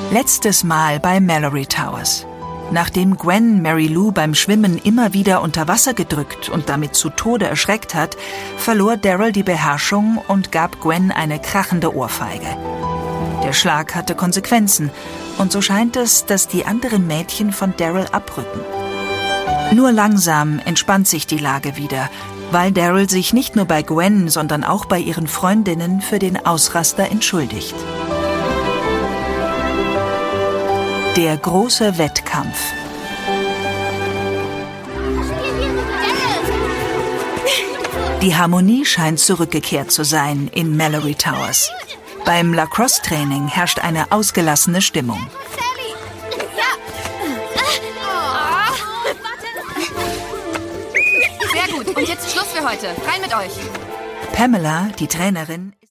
Letztes Mal bei Mallory Towers. Nachdem Gwen Mary Lou beim Schwimmen immer wieder unter Wasser gedrückt und damit zu Tode erschreckt hat, verlor Daryl die Beherrschung und gab Gwen eine krachende Ohrfeige. Der Schlag hatte Konsequenzen und so scheint es, dass die anderen Mädchen von Daryl abrücken. Nur langsam entspannt sich die Lage wieder, weil Daryl sich nicht nur bei Gwen, sondern auch bei ihren Freundinnen für den Ausraster entschuldigt. Der große Wettkampf. Die Harmonie scheint zurückgekehrt zu sein in Mallory Towers. Beim Lacrosse-Training herrscht eine ausgelassene Stimmung. Sehr gut. Und jetzt Schluss für heute. Rein mit euch. Pamela, die Trainerin,